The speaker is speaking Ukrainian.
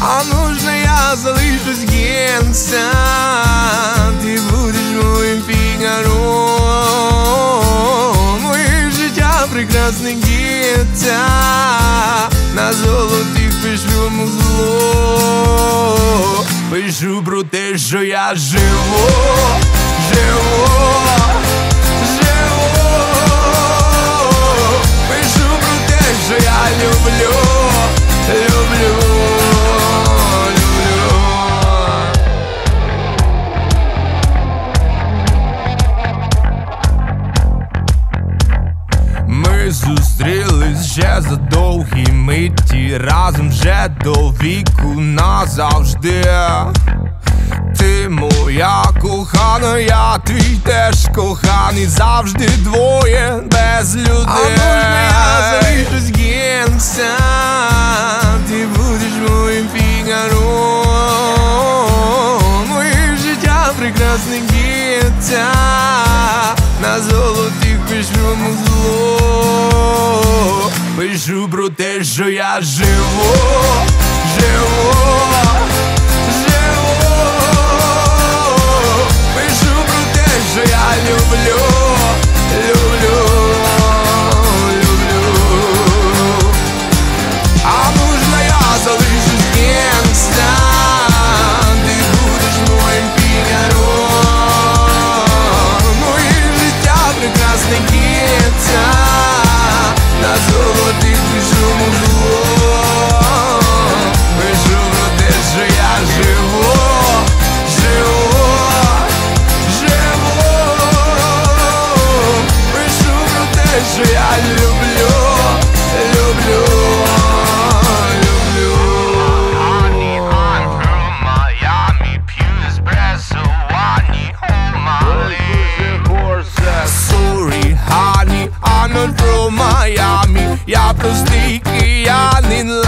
А нужно я залишусь генця, ти будеш моїм фігаром. Моє життя прекрасне гетця, на золотих пишу музло. Пишу про те, що я живу, живу, живу. Пишу про те, що я люблю, люблю. Ми зустрілись ще за довгі миті, разом вже до віку назавжди. Ти моя кохана, я твій теж коханий, завжди двоє без людей. А можна я залишусь генця, ти будеш моїм фігаром. Моє життя прекрасне гетця, на золотих пишу музло. Пишу про те, що я живу, живу, живу. Пишу про те, що я люблю, люблю, люблю. А можна я залишусь генця, ти будеш моїм фігаром. Моє життя прекрасне гетця, на золотих пишу музло. Пишу про те, що я живу, живу, живу. Пишу про те, що я люблю, люблю, люблю. Honey, I'm from Miami, pure espresso, I need all my lips. Sorry, honey, I'm not from Miami. Я простий киянин.